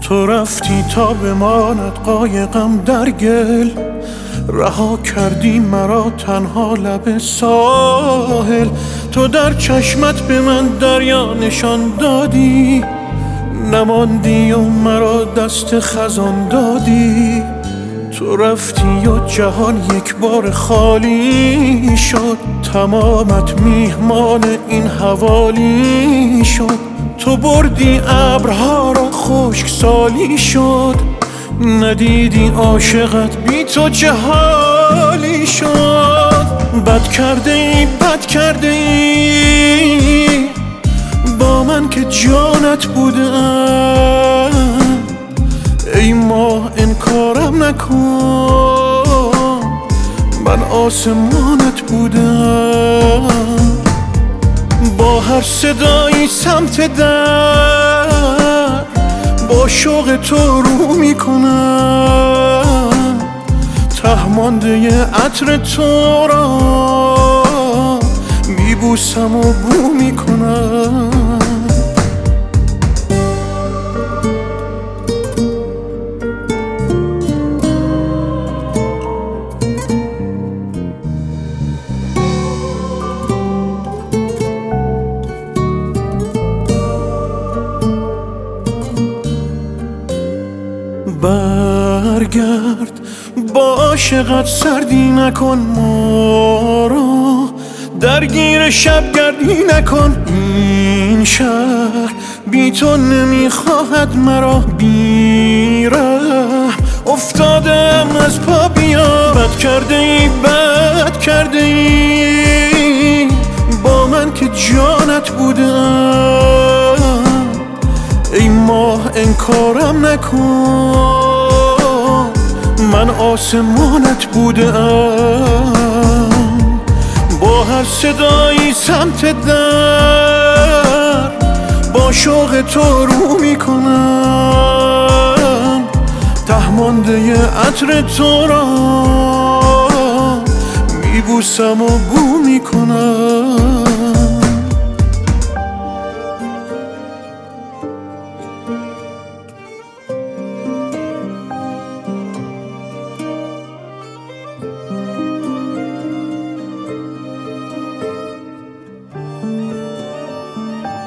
تو رفتی تا بماند قایقم در گل، رها کردی مرا تنها لب ساحل. تو در چشمت به من دریا نشان دادی، نماندی و مرا دست خزان دادی. تو رفتی و جهان یک بار خالی شد، تمامت میهمان این حوالی شد. تو بردی ابرها را خشک سالی شد، ندیدی عاشقت بی تو چه حالی شد. بد کرده ای، بد کرده ای با من که جانت بودم. ای ماه انکارم نکن، من آسمانت بودم. با هر صدایی سمت در، با شوق تو رو میکنم. ته مانده عطر تو را میبوسم و بو میکنم. برگرد با عاشقت سردی نکن ما را، درگیر شب گردی نکن. این شهر بی تو نمیخواهد مرا، بی رحم افتادم از پا بیا. بد کرده ای، بد کرده ای با من که جانت بودم. ای ماه انکارم نکن، من آسمانت بودم. با هر صدایی سمت در، با شوق تو رو میکنم. ته مانده عطر تو را میبوسم و بو میکنم.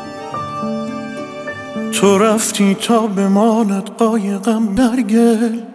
تو رفتی تا بماند قایقم در گل،